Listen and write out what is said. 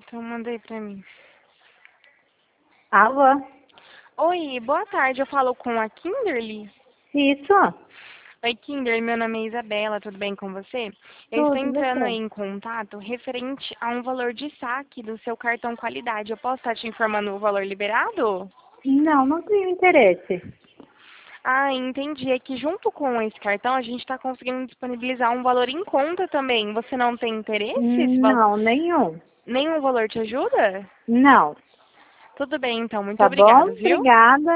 Então mandei pra mim. Alô? Oi, boa tarde. Eu falo com a Kimberly. Isso? Oi, Kimberly. Meu nome é Isabela. Tudo bem com você? Eu estou Tudo, entrando aí você? em contato referente a um valor de saque do seu cartão qualidade. Eu posso estar te informando o valor liberado? Não, não tenho interesse. Ah, entendi. É que junto com esse cartão a gente está conseguindo disponibilizar um valor em conta também. Você não tem interesse? Não, nenhum. Nenhum valor te ajuda? Não. Tudo bem, então. Muito Tá bom? obrigada, viu? Obrigada.